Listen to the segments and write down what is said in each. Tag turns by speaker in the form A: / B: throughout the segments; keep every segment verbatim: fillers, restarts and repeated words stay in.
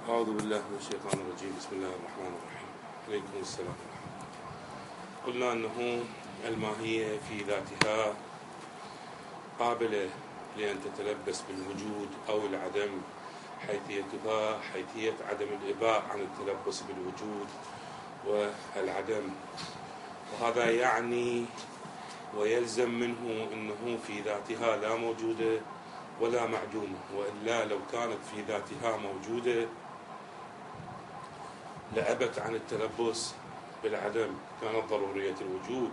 A: أعوذ بالله من الشيطان الرجيم. بسم الله الرحمن الرحيم. عليكم السلام ورحمة الله. قلنا أنه الماهية في ذاتها قابلة لأن تتلبس بالوجود أو العدم، حيثيتها حيثية عدم الإباء عن التلبس بالوجود والعدم، وهذا يعني ويلزم منه أنه في ذاتها لا موجودة ولا معدومة، وإلا لو كانت في ذاتها موجودة لأبت عن التلبس بالعدم، كانت ضرورية الوجود.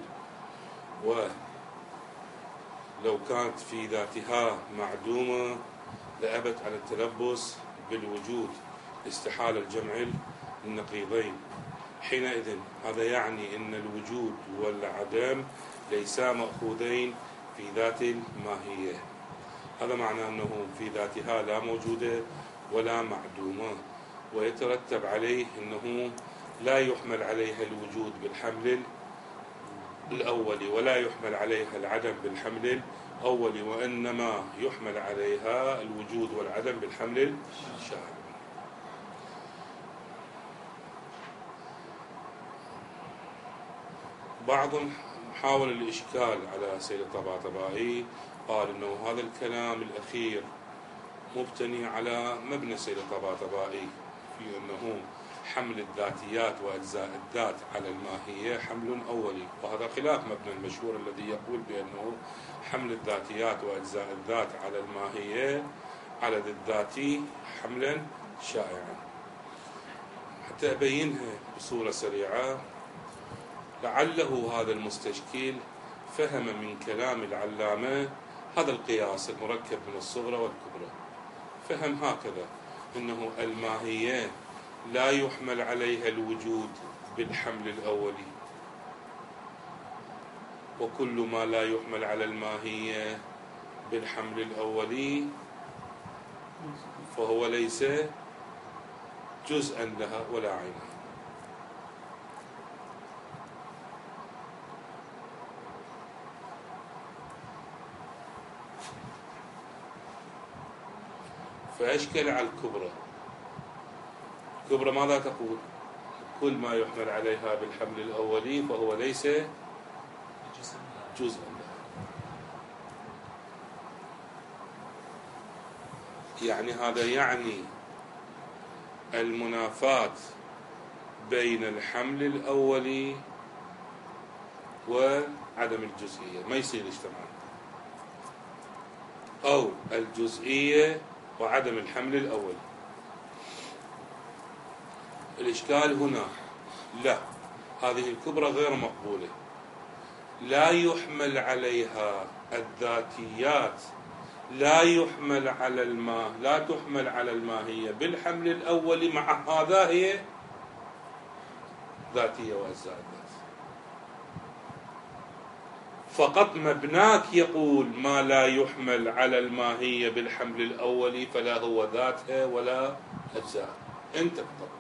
A: ولو كانت في ذاتها معدومة لأبت عن التلبس بالوجود، استحال الجمع النقيضين. حينئذ هذا يعني أن الوجود والعدم ليسا مأخوذين في ذات الماهية. هذا معناه أنه في ذاتها لا موجودة ولا معدومة، ويترتب عليه أنه لا يحمل عليها الوجود بالحمل الأولي ولا يحمل عليها العدم بالحمل الأولي، وإنما يحمل عليها الوجود والعدم بالحمل الشامل. بعضهم حاول الإشكال على سيد الطباطبائي، قال أنه هذا الكلام الأخير مبتني على مبنى سيد الطباطبائي في أنه حمل الذاتيات وأجزاء الذات على الماهية حمل أولي، وهذا خلاف مبنى المشهور الذي يقول بأنه حمل الذاتيات وأجزاء الذات على الماهية على الذاتي حملا شائعا. حتى أبينها بصورة سريعة، لعله هذا المستشكل فهم من كلام العلامة هذا القياس المركب من الصغرى والكبرى، فهم هكذا أنه الماهية لا يحمل عليها الوجود بالحمل الأولي، وكل ما لا يحمل على الماهية بالحمل الأولي فهو ليس جزءا لها ولا عينها. فأشكل على الكبرى. الكبرى ماذا تقول؟ كل ما يحمل عليها بالحمل الأولي فهو ليس جزءا لها. يعني هذا يعني المنافاة بين الحمل الأولي وعدم الجزئية، ما يصير اجتماع، أو الجزئية وعدم الحمل الأولي. الإشكال هنا لا، هذه الكبرى غير مقبولة، لا يحمل عليها الذاتيات، لا يحمل على الماء لا تحمل على الماهية بالحمل الأولي، مع هذا هي ذاتية وأجزاء الذات. فقط مبناك يقول ما لا يحمل على الماهية بالحمل الأولي فلا هو ذاتها ولا أجزاء. أنت تقول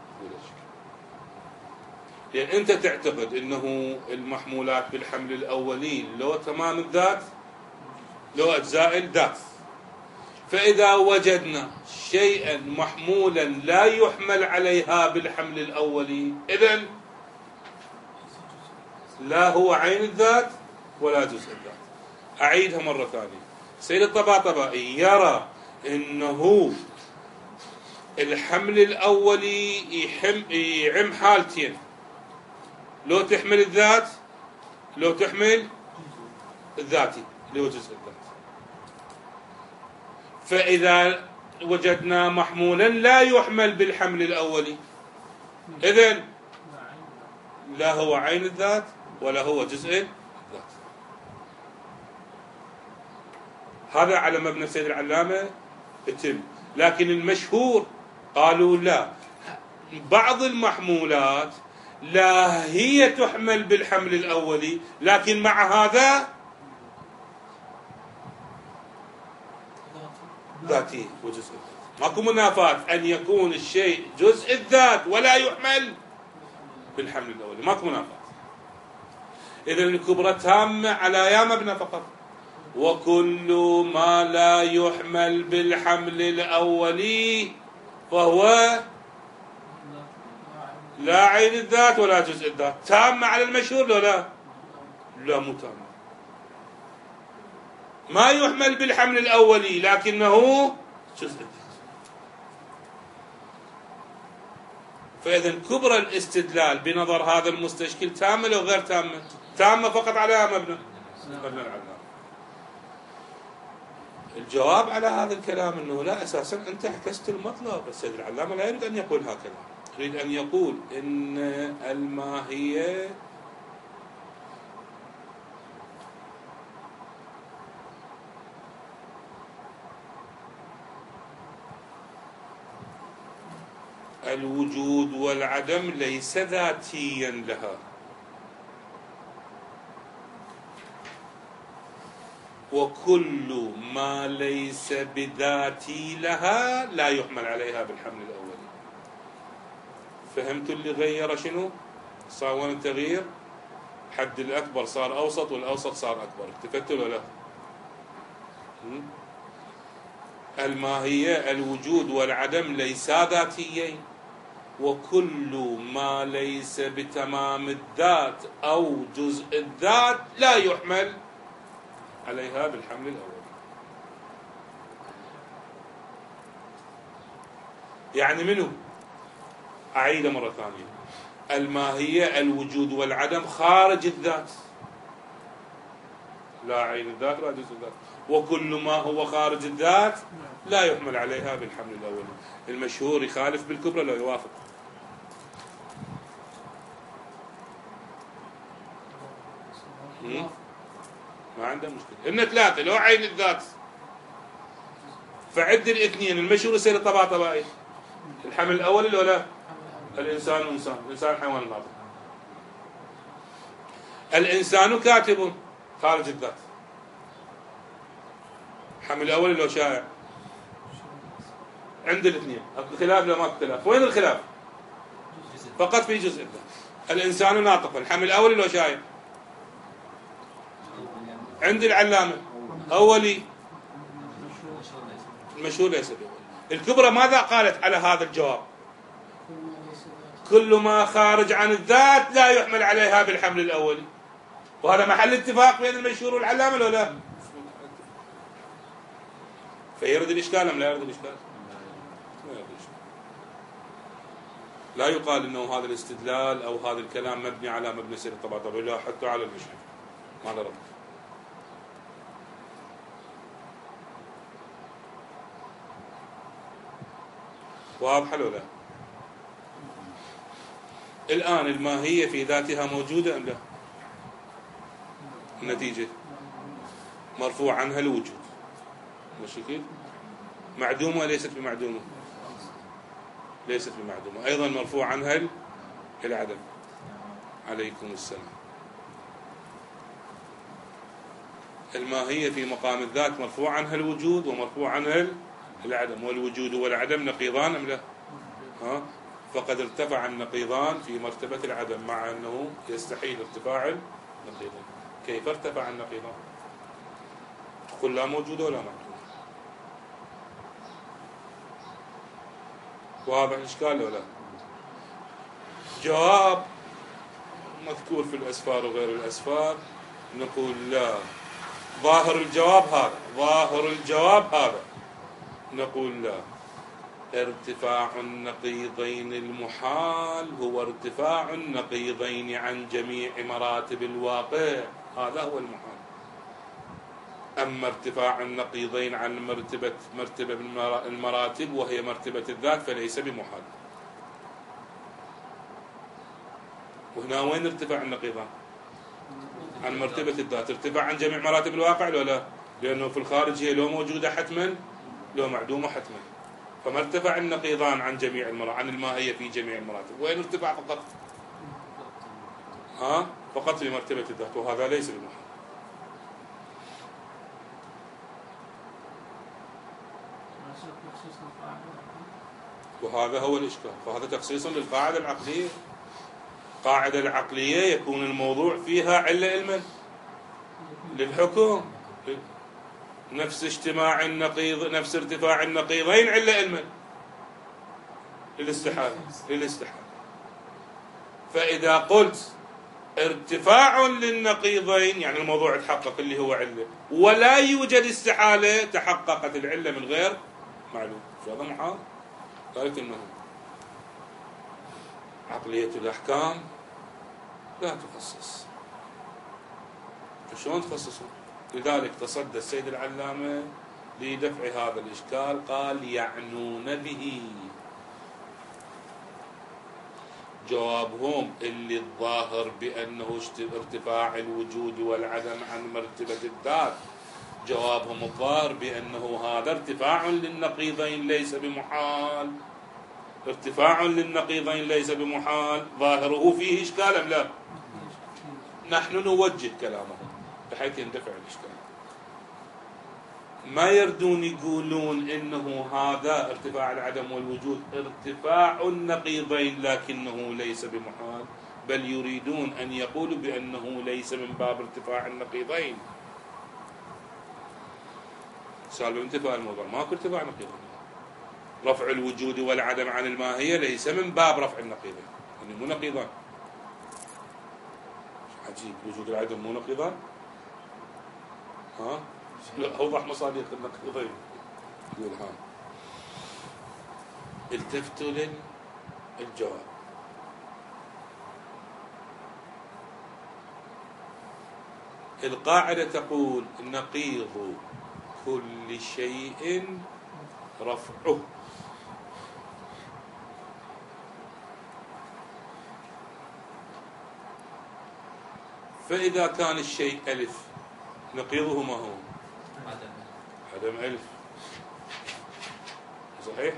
A: لأن أنت تعتقد أنه المحمولات بالحمل الأولي لو تمام الذات لو أجزاء الذات، فإذا وجدنا شيئا محمولا لا يحمل عليها بالحمل الأولي، إذن لا هو عين الذات ولا جزء الذات. أعيدها مرة ثانية. سيد الطباطبائي يرى أنه الحمل الأولي يعم حالتين، لو تحمل الذات لو تحمل الذاتي اللي هو جزء الذات. فإذا وجدنا محمولا لا يحمل بالحمل الأولي، إذن لا هو عين الذات ولا هو جزء الذات. هذا على مبنى سيد العلامة اتم. لكن المشهور قالوا لا، بعض المحمولات لا هي تحمل بالحمل الأولي، لكن مع هذا ذاتي وجزء الذات. ماكو منافاة أن يكون الشيء جزء الذات ولا يحمل بالحمل الأولي، ماكو منافاة. إذن الكبرى تامة على يا مبنى فقط. وكل ما لا يحمل بالحمل الأولي فهو لا عين الذات ولا جزء الذات. تامة على المشهور لو لا؟ لا مو تامة. ما يحمل بالحمل الأولي لكنه جزء الذات. فإذا كبرى الاستدلال بنظر هذا المستشكل تامة لو غير تامة؟ تامة فقط عليها مبنى مبنى العلامة. الجواب على هذا الكلام أنه لا، أساسا أنت عكست المطلب. السيد العلامة لا يريد أن يقول هكذا، يريد أن يقول إن الماهية الوجود والعدم ليس ذاتيا لها، وكل ما ليس بذاتي لها لا يحمل عليها بالحمل الأولي. فهمت اللي غير شنو؟ صار وين التغيير؟ حد الأكبر صار أوسط والأوسط صار أكبر. التفتوا ولا لا؟ الماهية الوجود والعدم ليسا ذاتيين، وكل ما ليس بتمام الذات أو جزء الذات لا يحمل عليها بالحمل الأول. يعني منو؟ أعيد مرة ثانية. الماهية الوجود والعدم خارج الذات، لا عين الذات ولا جزء الذات، وكل ما هو خارج الذات لا يحمل عليها بالحمل الأول. المشهور يخالف بالكبرى لو يوافق؟ ما عنده مشكلة. إن ثلاثة لو عين الذات فعد الاثنين. المشهور يصير طباطبائي. الحمل الأول لو لا؟ الإنسان إنسان، الإنسان حيوان ناطق. الإنسان كاتب خارج الذات. الحمل الأول لو شائع عند الاثنين. الخلاف لو ما اختلاف. وين الخلاف؟ فقط في جزء الذات. الإنسان ناطق، الحمل الأول لو شائع عند العلامة أولي، المشهور ليس بأولي. الكبرى ماذا قالت على هذا الجواب؟ كل ما خارج عن الذات لا يحمل عليها بالحمل الأولي. وهذا محل اتفاق بين المشهور والعلامة لو لا؟ فيرد الإشكال أم لا يرد الإشكال؟ لا يقال إنه هذا الاستدلال أو هذا الكلام مبني على مبنى سير الطباطبائي، لا، حتى على المشهور ما له ربط. واضحة لو لا؟ الآن الماهية في ذاتها موجودة أم لا؟ النتيجة مرفوع عنها الوجود، ماشي كيف؟ معدومة ليست بمعدومة؟ ليست بمعدومة. أيضا مرفوع عنها العدم. عليكم السلام. الماهية في مقام الذات مرفوع عنها الوجود ومرفوع عنها العدم، والوجود والعدم نقيضان أم لا؟ ها؟ فقد ارتفع النقيضان في مرتبة العدم، مع أنه يستحيل ارتفاع النقيضان. كيف ارتفع النقيضان؟ تقول لا موجود ولا معدوم. واضح الإشكال ولا لا؟ جواب مذكور في الأسفار وغير الأسفار، نقول لا. ظاهر الجواب هذا، ظاهر الجواب هذا، نقول لا. ارتفاع النقيضين المحال هو ارتفاع النقيضين عن جميع مراتب الواقع، هذا هو المحال. أما ارتفاع النقيضين عن مرتبة مرتبة من المراتب وهي مرتبة الذات فليس بمحال. وهنا وين ارتفاع النقيضان؟ عن مرتبة الذات. ارتفاع عن جميع مراتب الواقع لو لا؟ لأنه في الخارج هي لو موجودة حتما لو معدومة حتما. فما ارتفع النقيضان عن جميع المراتب، عن الماهية في جميع المراتب. وين ارتفاع فقط؟ ها؟ فقط في مرتبة الذات، وهذا ليس بمحال. وهذا هو الإشكال. فهذا تخصيص للقاعدة العقلية. القاعدة العقلية يكون الموضوع فيها علة علما للحكم، نفس اجتماع النقيض، نفس ارتفاع النقيضين علة علما للاستحالة للاستحالة فإذا قلت ارتفاع للنقيضين يعني الموضوع تحقق اللي هو علة، ولا يوجد استحالة تحققت العلة من غير معلوم. شو هذا محال؟ قالت انه عقلية الأحكام لا تخصص. شلون تخصصون؟ لذلك تصدى السيد العلامة لدفع هذا الإشكال، قال يعنون به. جوابهم اللي الظاهر بأنه ارتفاع الوجود والعدم عن مرتبة الذات، جوابهم الظاهر بأنه هذا ارتفاع للنقيضين ليس بمحال. ارتفاع للنقيضين ليس بمحال ظاهره فيه إشكال أم لا؟ نحن نوجه كلامهم بحيث يندفع الإشكال. ما يردون يقولون إنه هذا ارتفاع العدم والوجود ارتفاع النقيضين لكنه ليس بمحال، بل يريدون أن يقولوا بأنه ليس من باب ارتفاع النقيضين. سالب انتفاء الموضوع، ماكو ارتفاع نقيضين. رفع الوجود والعدم عن الماهية ليس من باب رفع النقيضين، يعني مو نقيضان. عجيب، وجود العدم مو نقيضان؟ ها؟ أوضح مصادق النقيضين. يقول ها التفتوا للجواب. القاعدة تقول نقيض كل شيء رفعه. فإذا كان الشيء ألف نقيضه ما هو؟ عدم ألف. صحيح؟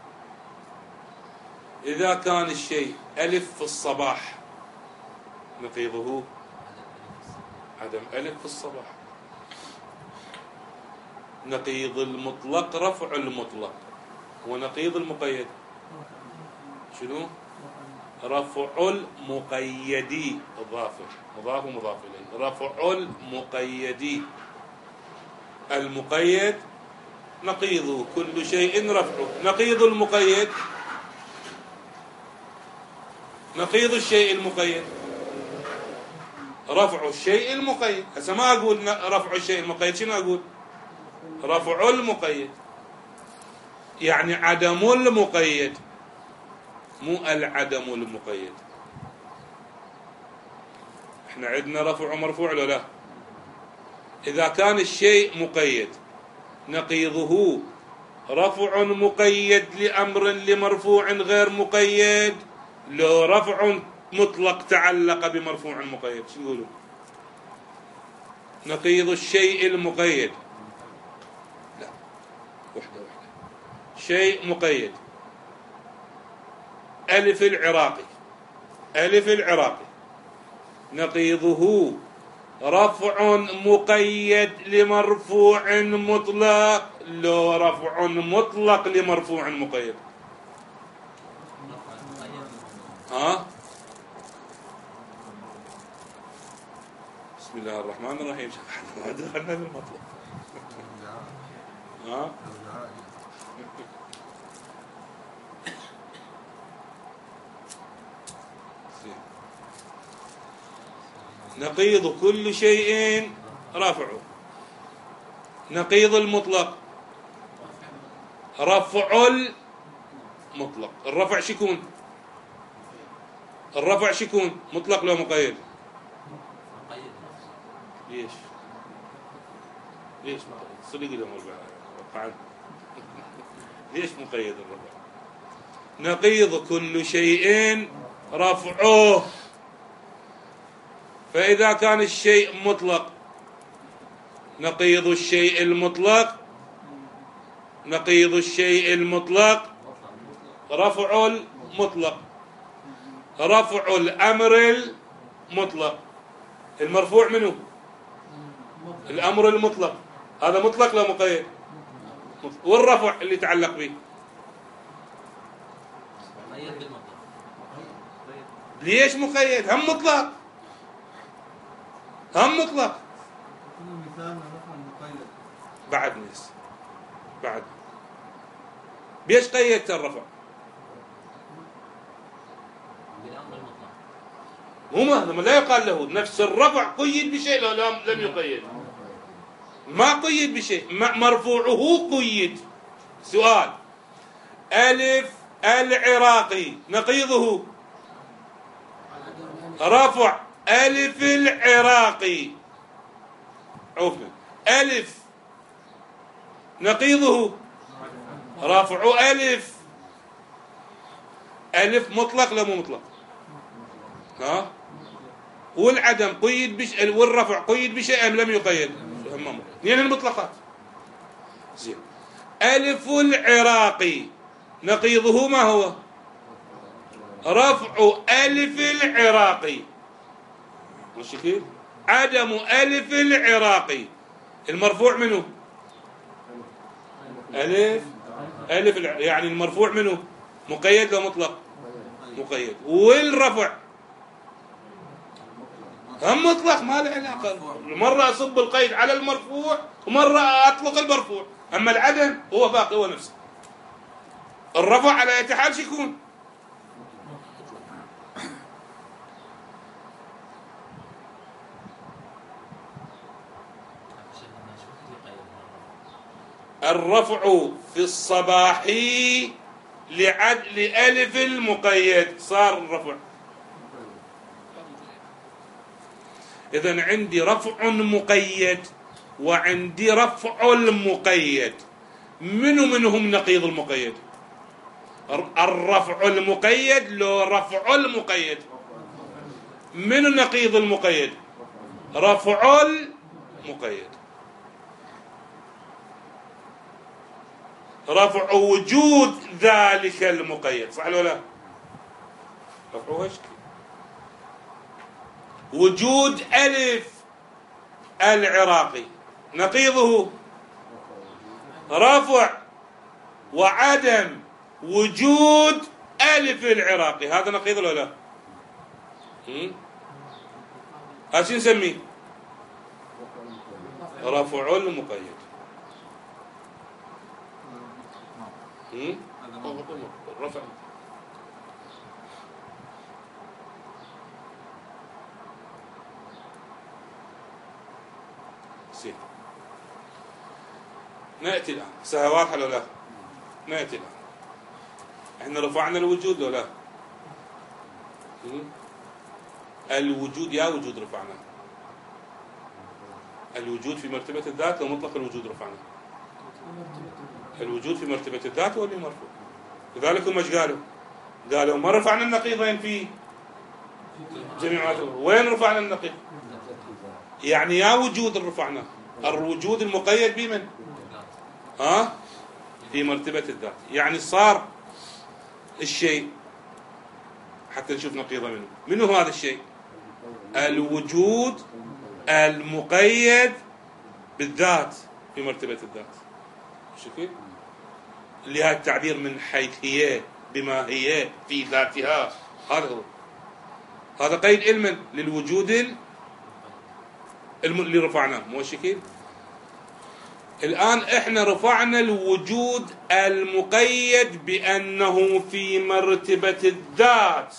A: إذا كان الشيء ألف في الصباح نقيضه عدم ألف في الصباح. نقيض المطلق رفع المطلق، ونقيض المقيد شنو؟ رفع المقيد. إضافة مضاف ومضاف إليه. رفع المقيد. المقيد نقيض كل شيء رفعه. نقيض المقيد نقيض الشيء المقيد رفع الشيء المقيد. هسه ما أقول رفع الشيء المقيد، شنو أقول؟ رفع المقيد، يعني عدم المقيد مو العدم المقيد. احنا عندنا رفع ومرفوع ولا لا؟ إذا كان الشيء مقيد نقيضه رفع مقيد لأمر لمرفوع غير مقيد، لو رفع مطلق تعلق بمرفوع مقيد شو يقولوا؟ نقيض الشيء المقيد. لا، وحدة وحدة. شيء مقيد ألف العراقي. ألف العراقي نقيضه رفع مقيد لمرفوع مطلق، لو رفع مطلق لمرفوع مقيد. ها؟ بسم الله الرحمن الرحيم. ما دخلنا بالمطلق. ها؟ نقيض كل شيء رفعه. نقيض المطلق رفع المطلق. الرفع شكون؟ الرفع شكون؟ مطلق لو مقيد؟ ليش؟ ليش مقيد؟ صدق لهم البعض. ليش مقيد الرفع؟ نقيض كل شيء رفعه. فإذا كان الشيء مطلق نقيض الشيء المطلق نقيض الشيء المطلق رفع المطلق. رفع الأمر المطلق. المرفوع منه الأمر المطلق، هذا مطلق لا مقيد؟ والرفع اللي يتعلق به ليش مقيد؟ هم مطلق، هم مطلق. بعد ناس بعد بيش قيدت الرفع؟ مو مهما لا يقال له. نفس الرفع قيد بشيء لو لم يقيد؟ ما قيد بشيء. مرفوعه قيد. سؤال: ألف العراقي نقيضه رفع ألف العراقي. عوفنا. ألف نقيضه رفع ألف. ألف مطلق لا مو مطلق؟ ها؟ والعدم قيد بش... والرفع قيد بشيء أم لم يقيد؟ اثنين المطلقات. زين. ألف العراقي نقيضه ما هو؟ رفع ألف العراقي. ماشي كيف؟ عدم ألف العراقي. المرفوع منه ألف ألف الع... يعني المرفوع منه مقيد لو مطلق؟ مقيد. والرفع هم مطلق ما له علاقة. مرة أصب القيد على المرفوع ومرة أطلق المرفوع. أما العدم هو باقي هو نفسه. الرفع على أي حال شو يكون؟ الرفع في الصباحي لعد لألف المقيد صار الرفع. إذن عندي رفع مقيد وعندي رفع المقيد. منو منهم نقيض المقيد؟ الرفع المقيد لو رفع المقيد. منو نقيض المقيد؟ رفع المقيد. رفع وجود ذلك المقيد. صح ولا لا؟ رفع وش؟ وجود ألف العراقي نقيضه رفع وعدم وجود ألف العراقي. هذا نقيض ولا لا؟ هذا شو نسميه؟ رفع المقيد. رفع سين. نأتي الآن. سهل واضحة ولا لا؟ نأتي الآن. احنا رفعنا الوجود ولا لا؟ الوجود يا وجود رفعنا. الوجود في مرتبة الذات لو مطلق الوجود رفعنا. الوجود في مرتبة الذات هو اللي مرفوع. لذلك هم ايش قالوا؟ قالوا ما رفعنا النقيضين في جميع. وين رفعنا النقيض؟ يعني يا وجود رفعنا. الوجود المقيد بمن؟ ها؟ في مرتبة الذات. يعني صار الشيء حتى نشوف نقيضه منه. منو هذا الشيء؟ الوجود المقيد بالذات في مرتبة الذات. شوفي اللي هذا التعبير من حيث هي بما هي في ذاتها. هذا هو. هذا قيد علما للوجود الم... اللي رفعناه. مو شكل. الآن احنا رفعنا الوجود المقيد بأنه في مرتبة الذات.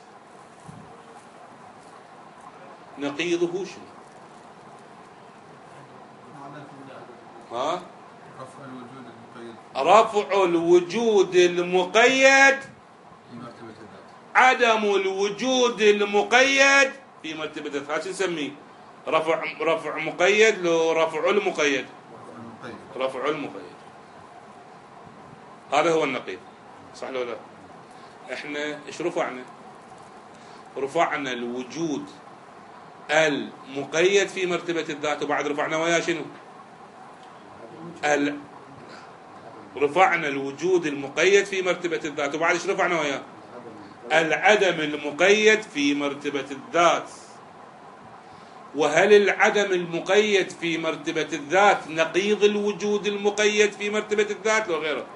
A: نقيضه شنو؟ ها؟
B: رفع الوجود المقيد.
A: رفع الوجود المقيد
B: في مرتبة الذات.
A: عدم الوجود المقيد في مرتبة الذات. هذا شو نسميه؟ رفع رفع مقيد لو رفع المقيد. رفع المقيد. هذا هو النقيض. صح ولا لا؟ احنا ايش رفعنا؟ رفعنا الوجود المقيد في مرتبة الذات وبعد رفعنا وياه شنو؟ ال... رفعنا الوجود المقيد في مرتبة الذات وبعد ايش رفعنا وياه؟ العدم المقيد في مرتبة الذات. وهل العدم المقيد في مرتبة الذات نقيض الوجود المقيد في مرتبة الذات لو غيره؟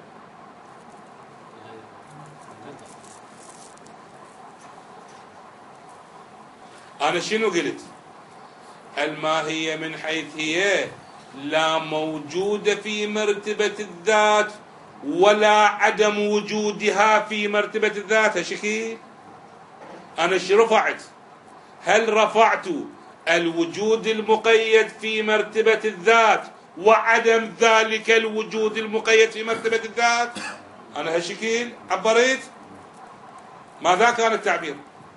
A: أنا شنو قلت؟ الماهية من حيث هي لا موجودة في مرتبة الذات ولا عدم وجودها في مرتبة الذات. هالشكل أنا ايش رفعت؟ هل رفعت الوجود المقيد في مرتبة الذات وعدم ذلك الوجود المقيد في مرتبة الذات؟ أنا هالشكل عبرت. ماذا كان التعبير؟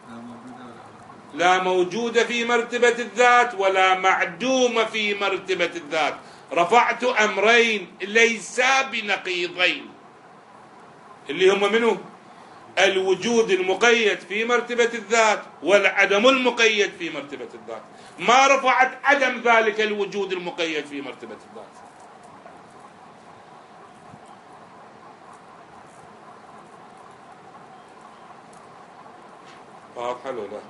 A: لا موجود في مرتبة الذات ولا معدوم في مرتبة الذات. رفعت أمرين ليسا بنقيضين، اللي هم منه الوجود المقيد في مرتبة الذات والعدم المقيد في مرتبة الذات. ما رفعت عدم ذلك الوجود المقيد في مرتبة الذات. واضح ولا لا؟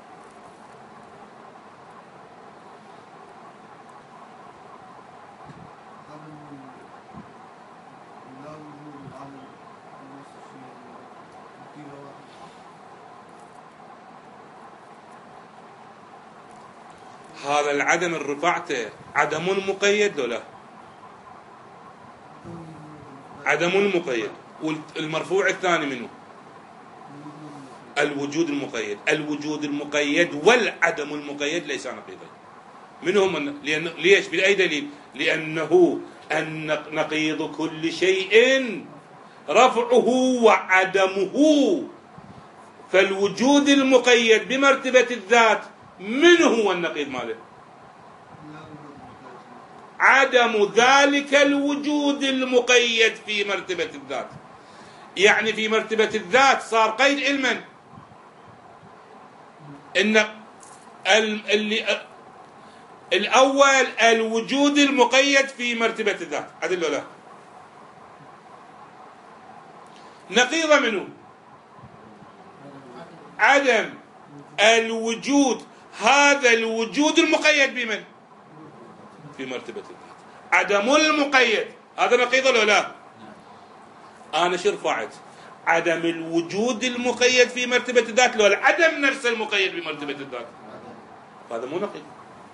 A: هذا العدم اللي رفعته عدم مقيد لو لا؟ عدم مقيد. والمرفوع الثاني منه الوجود المقيد. الوجود المقيد والعدم المقيد ليس نقيضين. منهم لأن ليش؟ بأي دليل؟ لأنه نقيض كل شيء رفعه وعدمه. فالوجود المقيد بمرتبة الذات من هو النقيض ماله؟ عدم ذلك الوجود المقيد في مرتبة الذات. يعني في مرتبة الذات صار قيد علما ان اللي الاول الوجود المقيد في مرتبة الذات عدل ولا لا؟ نقيض منه عدم الوجود. هذا الوجود المقيد بمن؟ في مرتبة الذات. عدم المقيد هذا نقيض ولا لا؟ أنا شو رفعت؟ عدم الوجود المقيد في مرتبة الذات لو العدم نفسه المقيد بمرتبة الذات. هذا مو نقيض.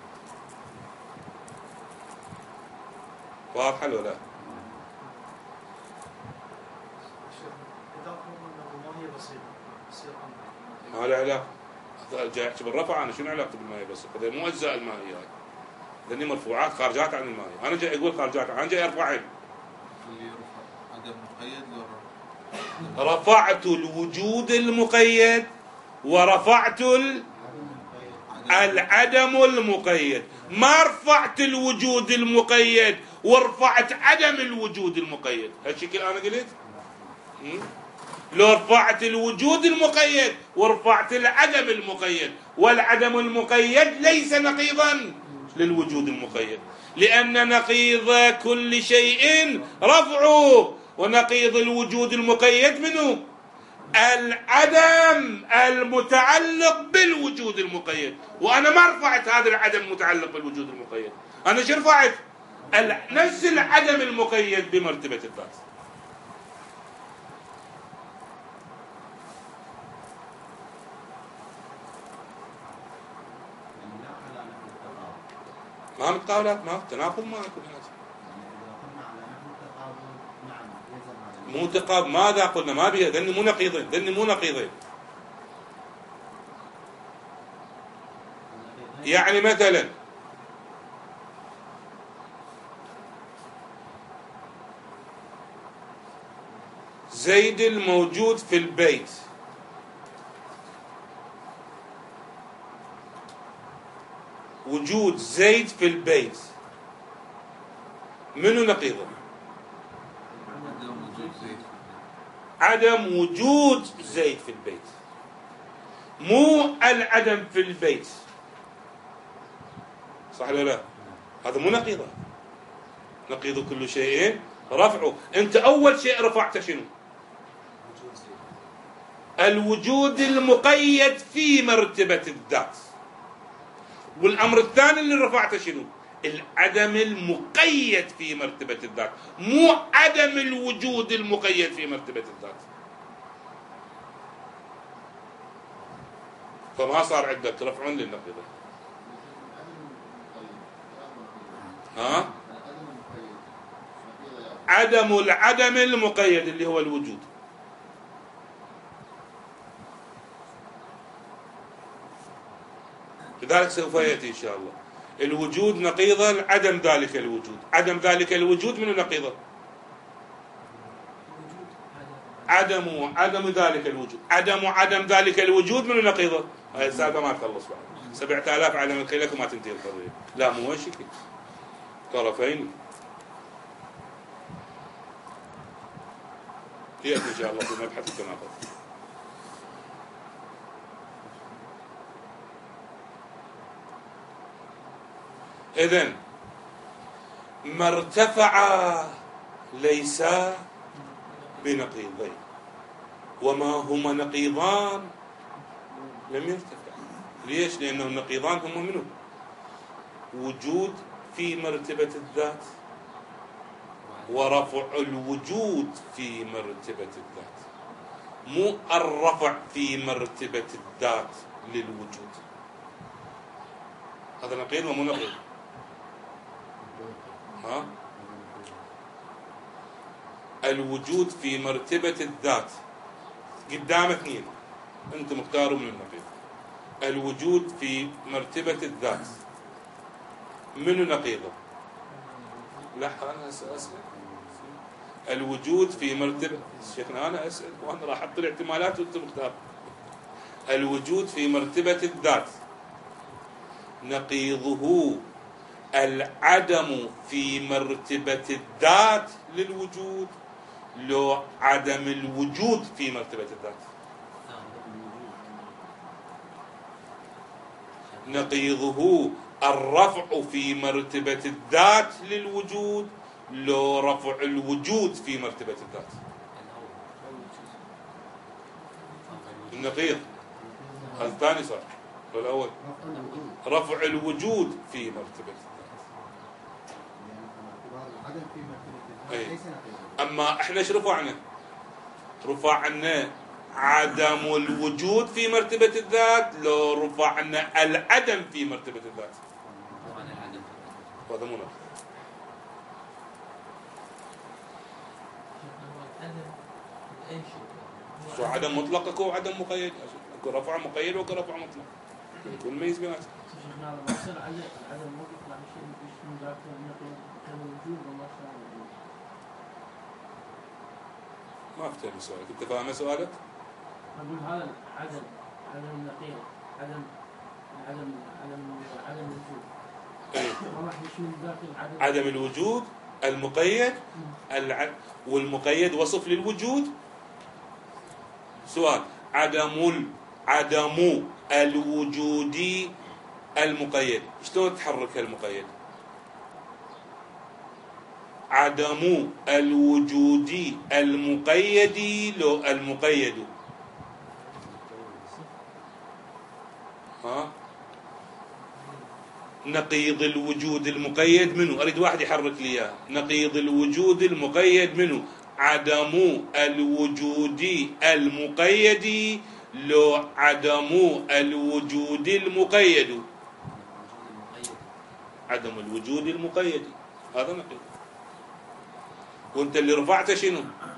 A: واضح ولا لا؟ ما له علاقة. جاي احكي بالرفع. انا شنو علاقتي بالماهيه؟ بس هذا مو اجزاء الماهيه، هاي لاني مرفوعات خارجات عن الماهيه. انا جاي اقول خارجات، انا جاي ارفعها.
B: اللي يرفع عدم مقيد لو
A: رفعت الوجود المقيد ورفعت العدم المقيد. ما رفعت الوجود المقيد ورفعت عدم الوجود المقيد. هالشكل انا قلت. لو رفعت الوجود المقيد ورفعت العدم المقيد، والعدم المقيد ليس نقيضا للوجود المقيد، لأن نقيض كل شيء رفعه، ونقيض الوجود المقيد منه العدم المتعلق بالوجود المقيد. وأنا ما رفعت هذا العدم المتعلق بالوجود المقيد، أنا شو رفعت؟ نفس العدم المقيد بمرتبة الذات. ما متقابلات، ما تناقض، ما يكون هذا. مو تقابل. ماذا قلنا؟ ما بيها ذني مو نقيضين، ذني مو نقيضين. يعني مثلا زيد الموجود في البيت وجود زيد في البيت منو نقيضه؟ عدم وجود زيد في البيت، مو العدم في البيت. صح ولا لا؟ هذا مو نقيضه. نقيض كل شيء رفعه. انت اول شيء رفعته شنو؟ الوجود المقيد في مرتبة الذات. والأمر الثاني اللي رفعته شنو؟ العدم المقيد في مرتبة الذات، مو عدم الوجود المقيد في مرتبة الذات. فما صار عندك رفع للنقيضة. ها؟ عدم العدم المقيد اللي هو الوجود. لذلك سوف يأتي إن شاء الله. الوجود نقيضا عدم ذلك الوجود، عدم ذلك الوجود من نقيضه؟ عدم عدم ذلك الوجود، عدم عدم ذلك الوجود من نقيضه. هاي السالفة ما تخلص بعد سبعة آلاف عدم الخلق وما تنتهي القضية. لا مو هالشكل، طرفين. يأتي إن شاء الله في مبحث التناقض. إذن ما ارتفع ليس بنقيضين، وما هما نقيضان لم يرتفع. ليش؟ لأنه النقيضان هما منه وجود في مرتبة الذات ورفع الوجود في مرتبة الذات، مو الرفع في مرتبة الذات للوجود. هذا نقيض ومو نقيض؟ ها؟ الوجود في مرتبة الذات قدام اثنين، انتم اختاروا من النقيض. الوجود في مرتبة الذات منو نقيضه؟ لا انا اسال. الوجود في مرتبة، شيخنا انا اسال وانا راح احط الاحتمالات وانتم اختاروا. الوجود في مرتبة الذات نقيضه العدم في مرتبة الذات للوجود، لو عدم الوجود في مرتبة الذات. نقيضه الرفع في مرتبة الذات للوجود، لو رفع الوجود في مرتبة الذات. النقيض هذا الثاني صار والأول رفع الوجود في مرتبة الذات. أي. أما إحنا إيش رفعنا؟ رفعنا عدم الوجود في مرتبة الذات، لو رفعنا العدم في مرتبة الذات. هذا مو نقيض. شو عدم مطلق اكو عدم مقيد، اكو رفع مقيد واكو رفع مطلق، يكون ميز بيناتهم. ما افتهم سؤالك، انت فاهم سؤالك؟
C: اقول هذا عدم عدم النقيض، عدم عدم عدم عدم الوجود. ما راح يشمل داخل عدم
A: عدم الوجود المقيد الع... والمقيد وصف للوجود. سؤال عدم ال... عدم الوجود المقيد، شلون تحرك المقيد؟ عدم الوجود المقيد لو المقيد. ها؟ نقيض الوجود المقيد منه، أريد واحد يحرك لي إياه. نقيض الوجود المقيد منه عدم الوجود المقيد لو عدم الوجود المقيد. عدم الوجود المقيد هذا نقيض. وانت اللي رفعته شنو؟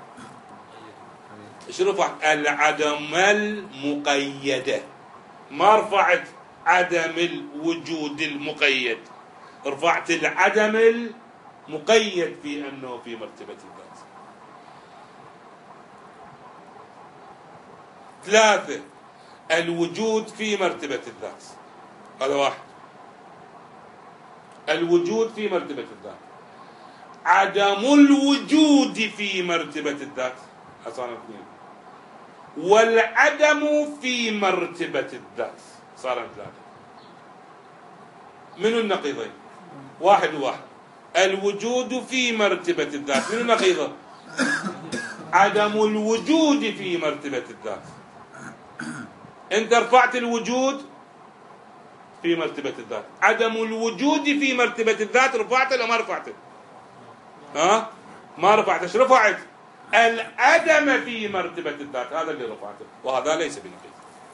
A: ايش رفعت؟ العدم المقيدة، ما رفعت عدم الوجود المقيد، رفعت العدم المقيد في أنه في مرتبة الذات. ثلاثة الوجود في مرتبة الذات، هذا واحد. الوجود في مرتبة الذات، عدم الوجود في مرتبة الذات، حصل اثنين. والعدم في مرتبة الذات، صار ثلاثة. منو النقيضين؟ واحد وواحد. الوجود في مرتبة الذات منو نقيضه؟ عدم الوجود في مرتبة الذات. انت رفعت الوجود في مرتبة الذات، عدم الوجود في مرتبة الذات رفعته ولا ما رفعته؟ ها؟ ما رفعته. ايش رفعت؟ العدم في مرتبة الذات، هذا اللي رفعته، وهذا ليس بنقيض.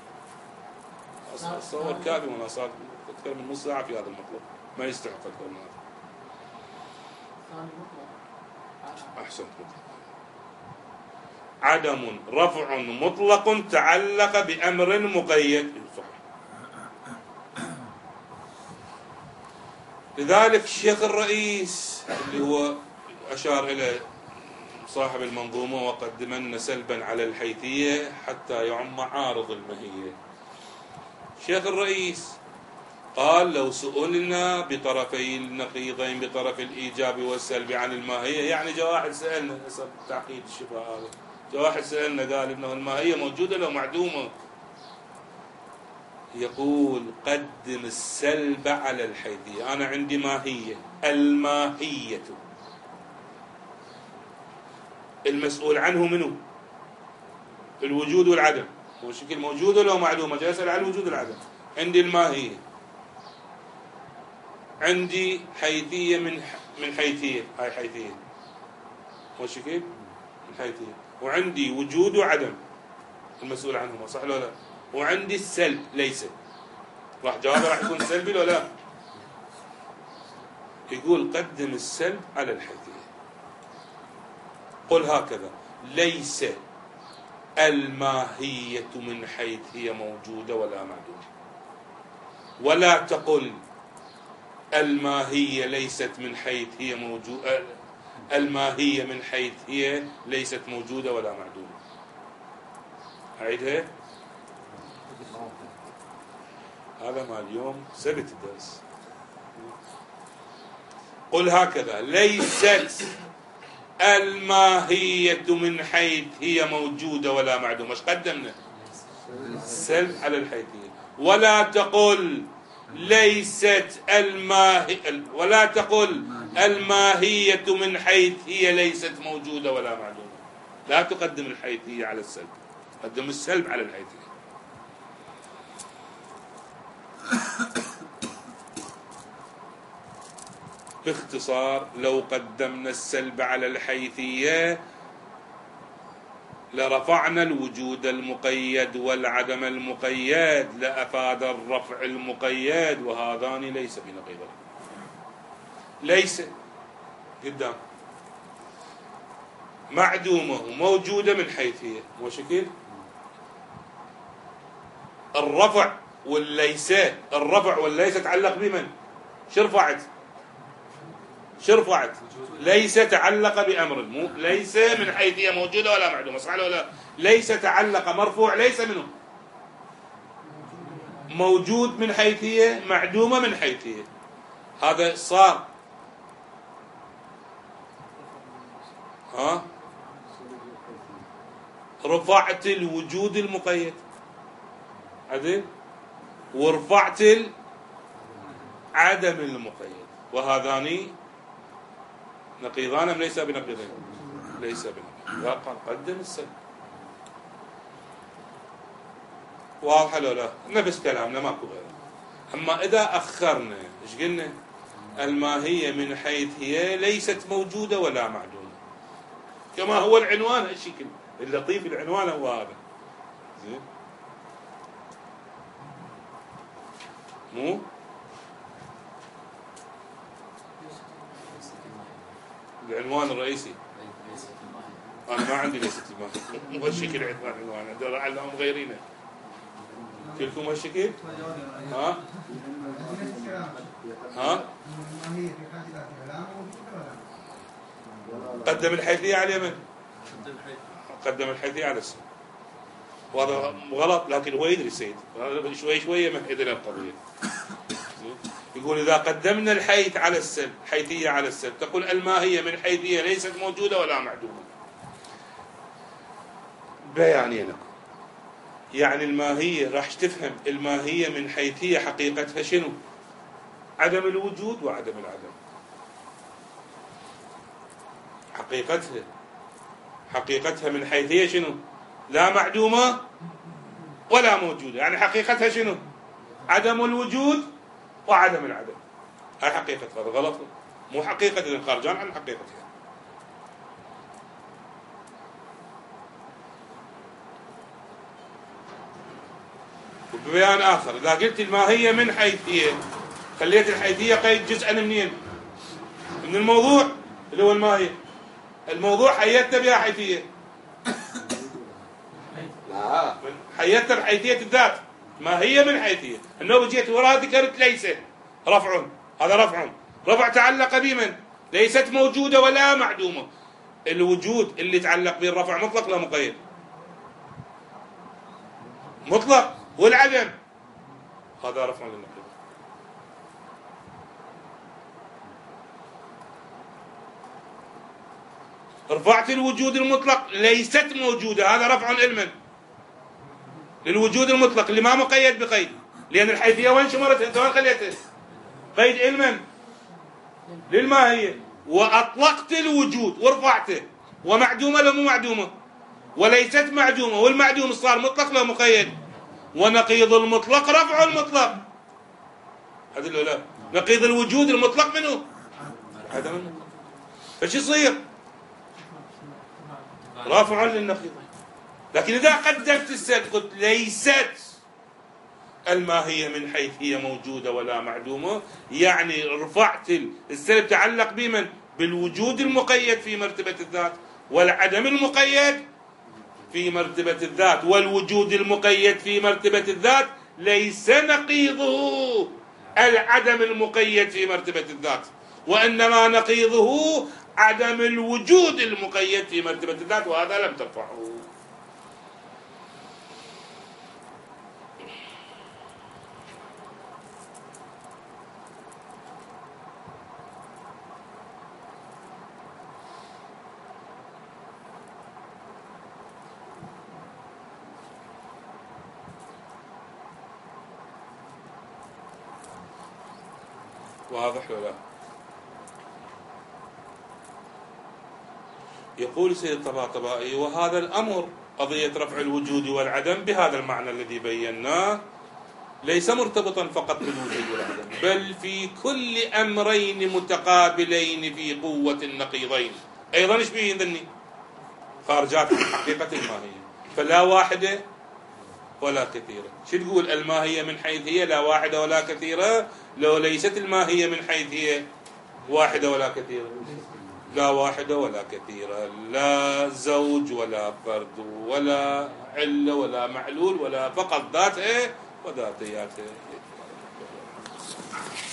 A: أتصور كافي وانا صار أكثر من نص ساعة في هذا المطلب، ما يستحق أكثر من هذا. أحسنت. عدم رفع مطلق تعلق بأمر مقيد. صحيح. لذلك الشيخ الرئيس اللي هو أشار إلى صاحب المنظومة وقدمن سلبا على الحيثية حتى يعم عارض الماهية. الشيخ الرئيس قال لو سئلنا بطرفي النقيضين بطرف الإيجاب والسلب عن الماهية، يعني جاء واحد سألنا حسب تعقيد الشفاء هذا، جاء واحد سألنا قال إنه الماهية موجودة لو معدومة، يقول قدم السلب على الحيثية. أنا عندي ماهية، الماهية المسؤول عنه منه الوجود والعدم، هو شكل موجود ولا معدومة، جاي أسأل عن الوجود والعدم. عندي الماهية، عندي حيثية من من حيثية، هاي حيثية هو شكل من حيثية، وعندي وجود وعدم المسؤول عنهما، صح ولا لا؟ وعندي السلب ليس، راح جوابه راح يكون سلبي ولا لا؟ يقول قدم السلب على الحيثية. قل هكذا: ليس الماهية من حيث هي موجودة ولا معدومة، ولا تقل الماهية ليست من حيث هي موجودة، الماهية من حيث هي ليست موجودة ولا معدومة. أعيدها. هذا ما اليوم سبت الدرس. قل هكذا: ليست الماهية من حيث هي موجودة ولا معدومة. ايش قدمنا؟ السلب على الحيثية. ولا تقل ليست الماهية، ولا تقل الماهية من حيث هي ليست موجودة ولا معدومة. لا تقدم الحيثية على السلب، قدم السلب على الحيثية. باختصار، لو قدمنا السلب على الحيثية لرفعنا الوجود المقيد والعدم المقيد، لأفاد الرفع المقيد، وهذان ليس بنقيضين. ليس قدام معدومة وموجودة من حيثية، مو شكل الرفع والليس. الرفع والليس تعلق بمن؟ شو رفعت؟ شو رفعت؟ ليس تعلق بأمر، مو ليس من حيث هي موجودة ولا معدومة، صح ولا لا؟ ليس تعلق مرفوع، ليس منه موجود من حيث هي، معدومة من حيث هي. هذا صار ها رفعت الوجود المقيد عدل، ورفعت العدم المقيد، وهذان نقيضان أم ليس بنقيضين؟ ليس بنقيضين. قدم السلب. واضح ولا لا؟ نفس كلامنا ماكو غيره. أما إذا أخرنا إيش قلنا؟ الماهية من حيث هي ليست موجودة ولا معدومة، كما هو العنوان الشكل اللطيف. العنوان هو هذا، زين؟ مو العنوان الرئيسي. أنا ما عندي ليست الماهية، مو هالشكل عنوان عنوان عندنا علام غيرينه. كلكم هالشكل؟ ها؟ ها؟ قدم الحيثية على اليمن، قدم الحيثية على السن، وهذا غلط، لكن هو يدري السيد شوي شوي يمهد إلى القضية. يقول إذا قدمنا الحيث على السلب، حيثية على السلب، تقول الماهية من حيثية ليست موجودة ولا معدومة. بياني لكم يعني الماهية راح تفهم الماهية من حيثية حقيقتها شنو؟ عدم الوجود وعدم العدم. حقيقتها حقيقتها من حيثية شنو؟ لا معدومة ولا موجودة، يعني حقيقتها شنو؟ عدم الوجود وعدم العدم. هاي حقيقة، هذا غلط، مو حقيقة خارجان عن حقيقتها. وببيان آخر، إذا قلت الماهية من حيثية، خليت الحيثية قيد جزءا منين؟ من الموضوع اللي هو الماهية. الموضوع حيتنا بها حيثية، لا حيتنا بحيثية الذات، ما هي من حيثية. النوبة جيت وراها ذكرت ليس، رفع، هذا رفع، رفع تعلق بمن؟ ليست موجودة ولا معدومة. الوجود اللي تعلق به الرفع مطلق لا مقيد؟ مطلق. والعدم هذا رفع للنقيض. رفعت الوجود المطلق ليست موجودة، هذا رفع لمن؟ للوجود المطلق اللي ما مقيد بقيد، لأن الحيثية وين شمرتها؟ أنت وين خليتها؟ قيد علما للماهية. وأطلقت الوجود ورفعته، ومعدومة لو مو معدومة؟ وليست معدومة. والمعدوم صار مطلق لو مقيد؟ ونقيض المطلق رفع المطلق. هذا لا نقيض الوجود المطلق منه عدم المطلق. فش يصير؟ رافع للنقيض. لكن إذا قدمت السلب قلت ليست الماهية من حيث هي موجودة ولا معدومة، يعني رفعت السلب تعلق بمن؟ بالوجود المقيد في مرتبة الذات، والعدم المقيد في مرتبة الذات. والوجود المقيد في مرتبة الذات ليس نقيضه العدم المقيد في مرتبة الذات، وإنما نقيضه عدم الوجود المقيد في مرتبة الذات، وهذا لم ترفعه. واضح ولا لا؟ يقول سيد الطباطبائي: وهذا الأمر قضية رفع الوجود والعدم بهذا المعنى الذي بيناه ليس مرتبطا فقط بالوجود والعدم، بل في كل أمرين متقابلين في قوة النقيضين أيضا. ايش بيه ذني؟ خارجات عن حقيقة الماهية، فلا واحدة ولا كثيرة. شو تقول؟ الماهية من حيث هي لا واحدة ولا كثيرة، لو ليست الماهية من حيث هي واحدة ولا كثيرة، لا واحدة ولا كثيرة، لا زوج ولا فرد ولا علة ولا معلول، ولا فقط ذاته وذاتياته.